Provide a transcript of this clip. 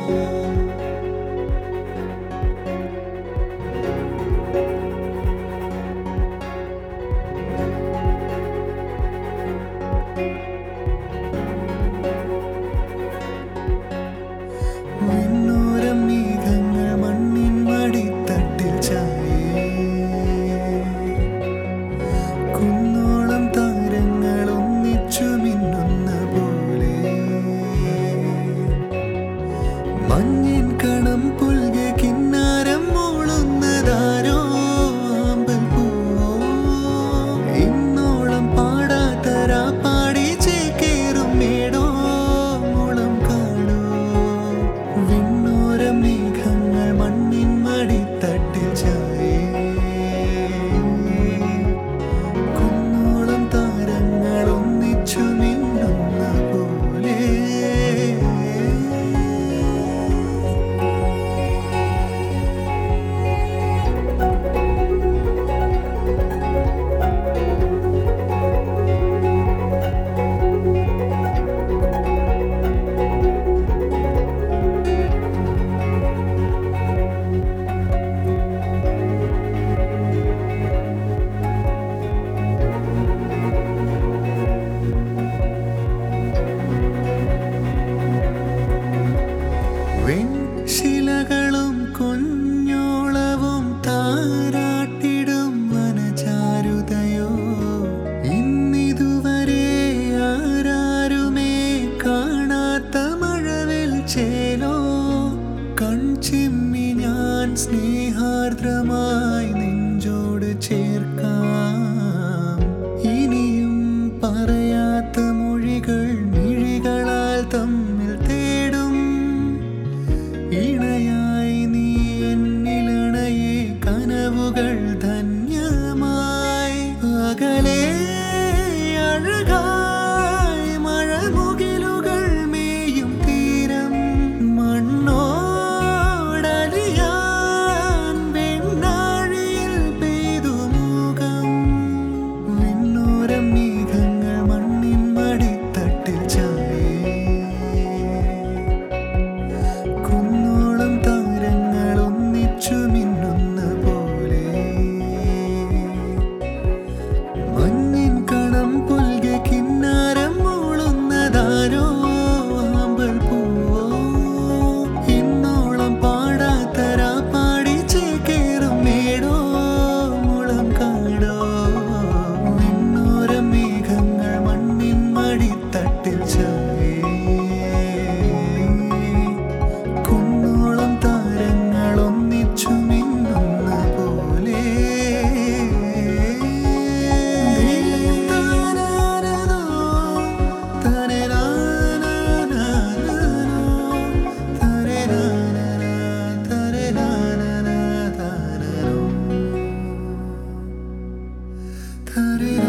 ശിലകളും കുഞ്ഞോളവും താരാട്ടിടും വനചാരുതയോ ഇന്നിതുവരെ ആരാരുമേ കാണാത്ത മഴവിൽ ചേലോ കൺചിമ്മി ഞാൻ സ്നേഹാർദ്രമായി നെഞ്ചോട് ചേർക്കാം ഇനിയും പറയാത്ത മൊഴികൾ മിഴികളാൽ തമ്മിൽ തേടും ഇണയായി നീ എന്നിലണയെ കനവുകൾ ധന്യമായി അകലെ അഴകായി മഴമുകിലുകൾ മേയും തീരം മണ്ണോടലിയാൻ വെണ്ണാഴിയിൽ പെയ്തു മുഖം വിണ്ണോരം മേഘങ്ങൾ മണ്ണിൻ മടിത്തട്ടിൽ ചായേ മിന്നുന്ന പോലെ മഞ്ഞിൻ കണം പുൽകെ കിന്നാരം മൂളുന്നതാരോ ആമ്പൽ പൂവോ ഇന്നോളം പാടാത്തരാ പാടി ചേക്കേറും മേടോ മുളം കാടോ വിണ്ണോരം മേഘങ്ങൾ മണ്ണിൻ മടിത്തട്ടിൽ ചായേ കുന്നോളം മിന്നുന്ന പോലെ തരേ